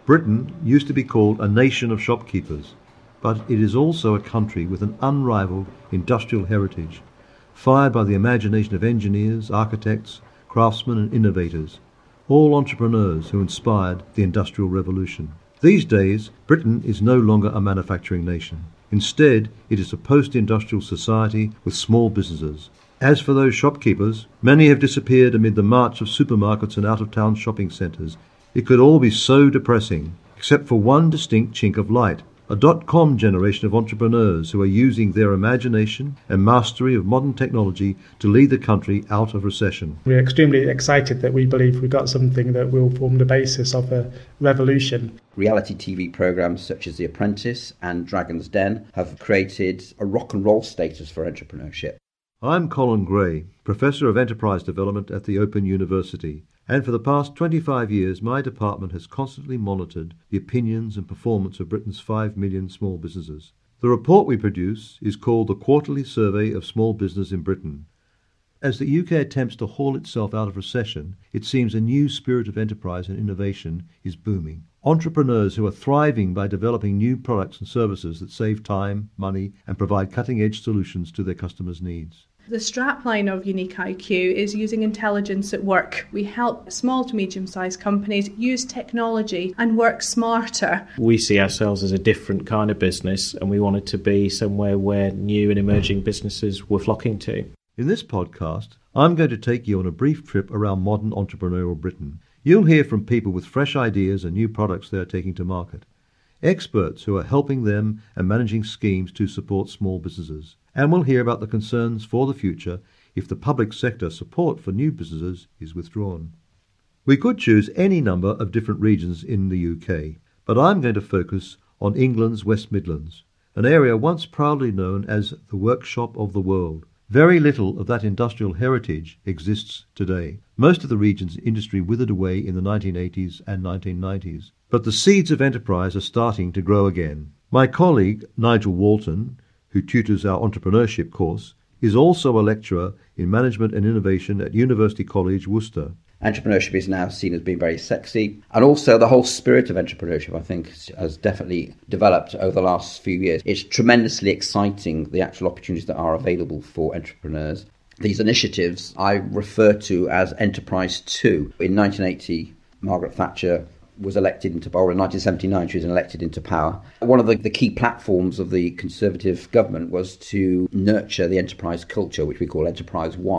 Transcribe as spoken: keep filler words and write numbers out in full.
Britain used to be called a nation of shopkeepers, but it is also a country with an unrivalled industrial heritage, fired by the imagination of engineers, architects, craftsmen and innovators, all entrepreneurs who inspired the Industrial Revolution. These days, Britain is no longer a manufacturing nation. Instead, it is a post-industrial society with small businesses. As for those shopkeepers, many have disappeared amid the march of supermarkets and out-of-town shopping centres. It could all be so depressing, except for one distinct chink of light, a dot-com generation of entrepreneurs who are using their imagination and mastery of modern technology to lead the country out of recession. We're extremely excited that we believe we've got something that will form the basis of a revolution. Reality T V programmes such as The Apprentice and Dragon's Den have created a rock and roll status for entrepreneurship. I'm Colin Gray, Professor of Enterprise Development at the Open University, and for the past twenty-five years my department has constantly monitored the opinions and performance of Britain's five million small businesses. The report we produce is called the Quarterly Survey of Small Business in Britain. As the U K attempts to haul itself out of recession, it seems a new spirit of enterprise and innovation is booming. Entrepreneurs who are thriving by developing new products and services that save time, money, and provide cutting-edge solutions to their customers' needs. The strapline of Unique I Q is using intelligence at work. We help small to medium-sized companies use technology and work smarter. We see ourselves as a different kind of business, and we wanted to be somewhere where new and emerging businesses were flocking to. In this podcast, I'm going to take you on a brief trip around modern entrepreneurial Britain. You'll hear from people with fresh ideas and new products they are taking to market, experts who are helping them and managing schemes to support small businesses. And we'll hear about the concerns for the future if the public sector support for new businesses is withdrawn. We could choose any number of different regions in the U K, but I'm going to focus on England's West Midlands, an area once proudly known as the workshop of the world. Very little of that industrial heritage exists today. Most of the region's industry withered away in the nineteen eighties and nineteen nineties, but the seeds of enterprise are starting to grow again. My colleague, Nigel Walton, who tutors our entrepreneurship course, is also a lecturer in management and innovation at University College, Worcester. Entrepreneurship is now seen as being very sexy, and also the whole spirit of entrepreneurship, I think, has definitely developed over the last few years. It's tremendously exciting, the actual opportunities that are available for entrepreneurs. These initiatives I refer to as Enterprise two. In nineteen eighty, Margaret Thatcher was elected into power. In nineteen seventy-nine, she was elected into power. One of the, the key platforms of the Conservative government was to nurture the enterprise culture, which we call Enterprise One.